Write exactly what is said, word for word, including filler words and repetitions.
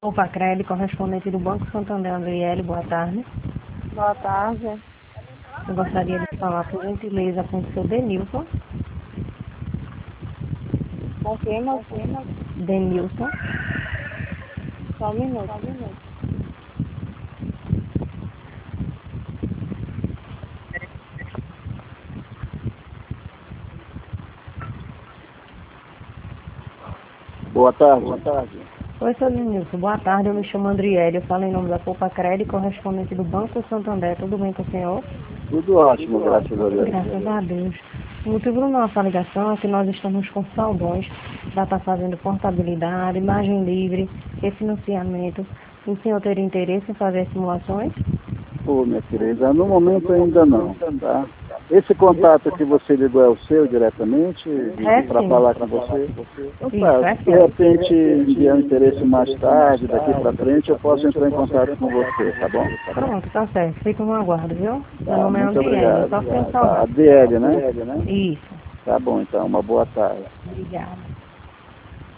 Opa, Crede, correspondente do Banco Santander, Andriele, boa tarde. Boa tarde. Eu gostaria de falar, por gentileza, com o seu Denilson. Com quem, moça? Denilson. Só um minuto. Só um minuto. Boa tarde. Boa tarde. Oi, seu Denilson, boa tarde, eu me chamo Andriele, eu falo em nome da Poupa Crede, correspondente do Banco Santander, tudo bem com o senhor? Tudo ótimo, graças a Deus. Graças a Deus. O motivo da nossa ligação é que nós estamos com saldões para estar fazendo portabilidade, margem livre, refinanciamento. O senhor teria interesse em fazer simulações? Pô, minha querida, no momento ainda não, tá? Esse contato que você ligou é o seu diretamente, É, para sim. falar com você? Então Isso, tá, é se de sim. repente enviar um interesse mais tarde, daqui para frente, eu posso entrar em contato com você, tá bom? Pronto, tá certo. Fico no aguardo, viu? Meu Tá, nome é muito Andriele, obrigado. só sem Tá, a saudade. D L, né? Isso. Tá bom, então, uma boa tarde. Obrigada.